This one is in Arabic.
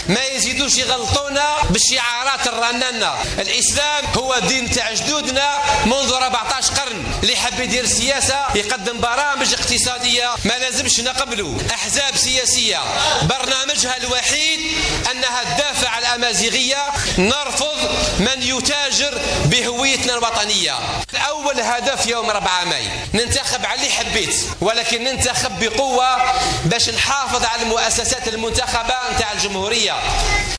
ما يزيدوش يغلطونا بالشعارات الرنانة. الإسلام هو دين تاع جدودنا منذ 14 قرن. اللي حب يدير السياسة يقدم برامج اقتصادية ما لازمش نقبله. أحزاب سياسية برنامجها الوحيد أنها تدافع عن الأمازيغية. نرفض من يتاجر بهويتنا الوطنية. أول هدف يوم 4 ماي ننتخب على اللي حبيت، ولكن ننتخب بقوة باش نحافظ على المؤسسات المنتخبة نتاع الجمهورية.